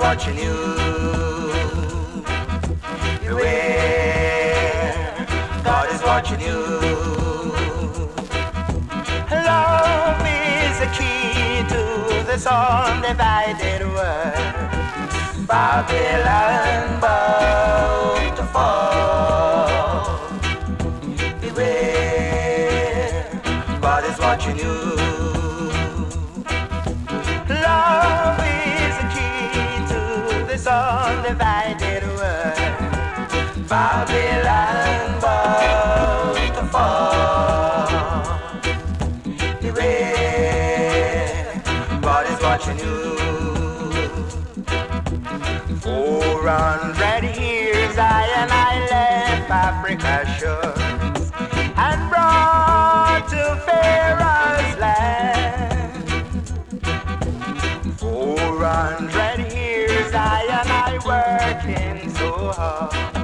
watching you. Beware, God is watching you. Love is the key to this undivided world. Babylon bound to fall. Beware, God is watching you. Love is the key to this undivided world. Babylon bound to fall. Beware, God is watching you. 400 years I left Africa shores and brought to Pharaoh's land. 400 years I working so hard